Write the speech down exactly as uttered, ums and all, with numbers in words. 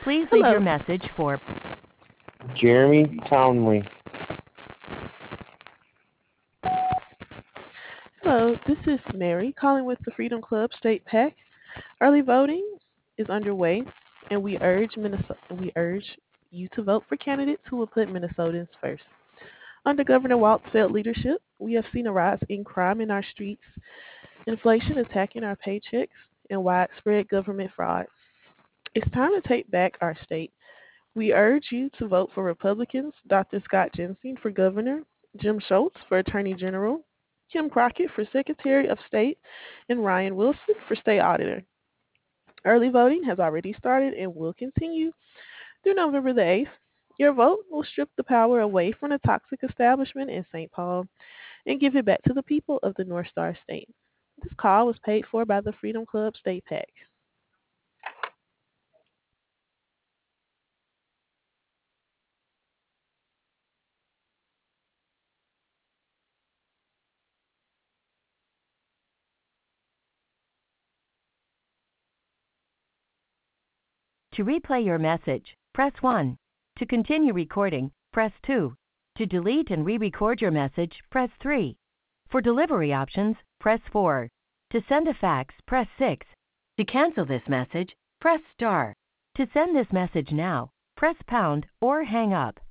Please leave your Hello. message for Jeremy Townley. Hello, this is Mary calling with the Freedom Club State PAC. Early voting is underway, and we urge Minnesota, we urge you to vote for candidates who will put Minnesotans first. Under Governor Walt's failed leadership, we have seen a rise in crime in our streets, inflation attacking our paychecks, and widespread government fraud. It's time to take back our state. We urge you to vote for Republicans, Doctor Scott Jensen for governor, Jim Schultz for attorney general, Kim Crockett for secretary of state, and Ryan Wilson for state auditor. Early voting has already started and will continue through November the eighth. Your vote will strip the power away from the toxic establishment in Saint Paul and give it back to the people of the North Star State. This call was paid for by the Freedom Club State PAC. to replay your message, press one. To continue recording, press two. To delete and re-record your message, press three. For delivery options, press four. To send a fax, press six. To cancel this message, press star. To send this message now, press pound or hang up.